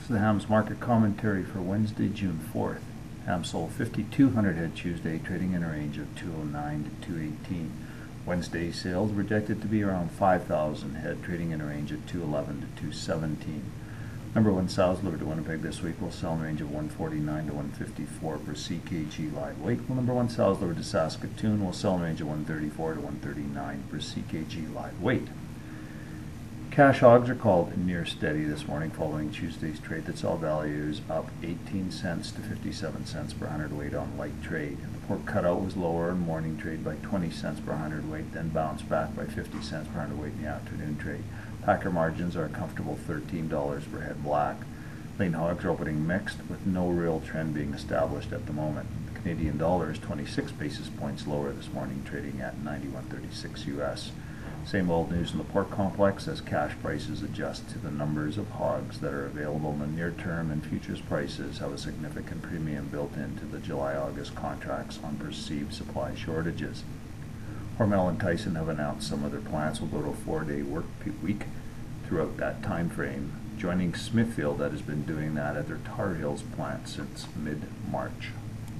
This is the Hams market commentary for Wednesday, June 4th. Hams sold 5,200 head Tuesday, trading in a range of 209 to 218. Wednesday sales projected to be around 5,000 head, trading in a range of 211 to 217. Number one sows delivered to Winnipeg this week will sell in the range of 149 to 154 per CKG live weight. While number one sows delivered to Saskatoon will sell in the range of 134 to 139 per CKG live weight. Cash hogs are called near steady this morning following Tuesday's trade that saw values up 18 cents to 57 cents per hundredweight on light trade. The pork cutout was lower in morning trade by 20 cents per hundredweight, then bounced back by 50 cents per hundredweight in the afternoon trade. Packer margins are a comfortable $13 per head black. Lean hogs are opening mixed, with no real trend being established at the moment. The Canadian dollar is 26 basis points lower this morning, trading at 91.36 US. Same old news in the pork complex as cash prices adjust to the numbers of hogs that are available in the near term, and futures prices have a significant premium built into the July-August contracts on perceived supply shortages. Hormel and Tyson have announced some of their plants will go to a 4-day work week throughout that time frame, joining Smithfield that has been doing that at their Tar Heels plant since mid-March.